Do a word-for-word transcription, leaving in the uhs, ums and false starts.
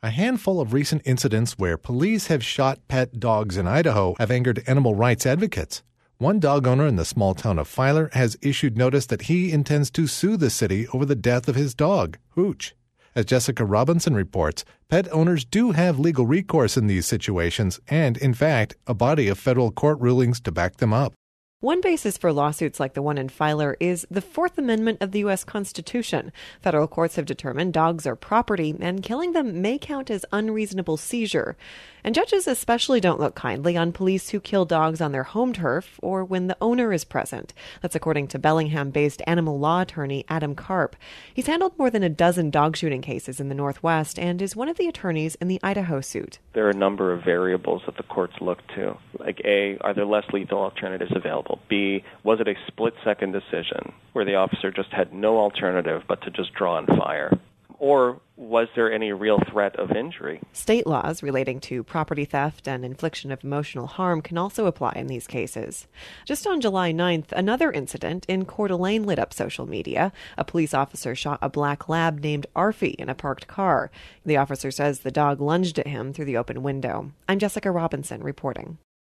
A handful of recent incidents where police have shot pet dogs in Idaho have angered animal rights advocates. One dog owner in the small town of Filer has issued notice that he intends to sue the city over the death of his dog, Hooch. As Jessica Robinson reports, pet owners do have legal recourse in these situations and, in fact, a body of federal court rulings to back them up. One basis for lawsuits like the one in Filer is the Fourth Amendment of the U S Constitution. Federal courts have determined dogs are property, and killing them may count as unreasonable seizure. And judges especially don't look kindly on police who kill dogs on their home turf or when the owner is present. That's according to Bellingham-based animal law attorney Adam Karp. He's handled more than a dozen dog shooting cases in the Northwest and is one of the attorneys in the Idaho suit. There are a number of variables that the courts look to. Like A, are there less lethal alternatives available? B, was it a split-second decision where the officer just had no alternative but to just draw and fire? Or was there any real threat of injury? State laws relating to property theft and infliction of emotional harm can also apply in these cases. Just on July ninth, another incident in Coeur d'Alene lit up social media. A police officer shot a black lab named Arfie in a parked car. The officer says the dog lunged at him through the open window. I'm Jessica Robinson reporting.